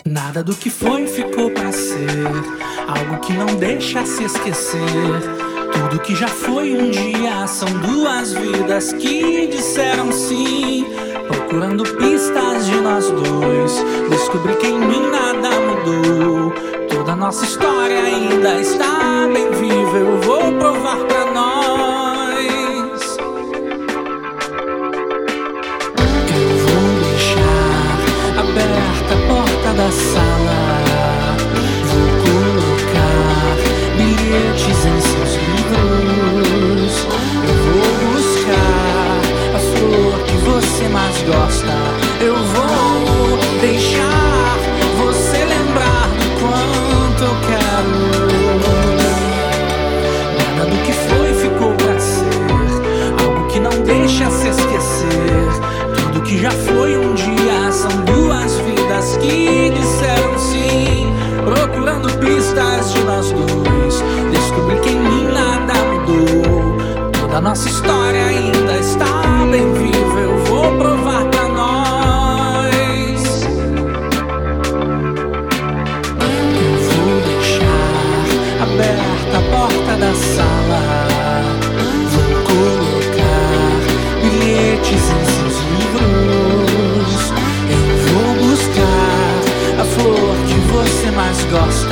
Nada do que foi ficou pra ser, algo que não deixa se esquecer. Tudo que já foi um dia são duas vidas que disseram sim. Procurando pistas de nós dois, descobri que em mim nada mudou. Toda nossa história ainda está bem viva, eu vou provar pra nós. Eu vou deixar aberta a porta da sala, vou colocar bilhetes em seus livros. Eu vou buscar a flor que você mais gosta. Eu vou deixar você lembrar do quanto eu quero. Nada do que foi ficou pra ser, algo que não deixa se esquecer. Tudo que já foi um dia são duas vidas que disseram sim. Procurando pistas de nós dois, descobri que em mim nada mudou. Toda nossa história ainda está bem viva, eu vou provar pra nós. Eu vou deixar aberta a porta da sala, vou colocar bilhetes em seus livros. Eu vou buscar a flor que você mais gosta.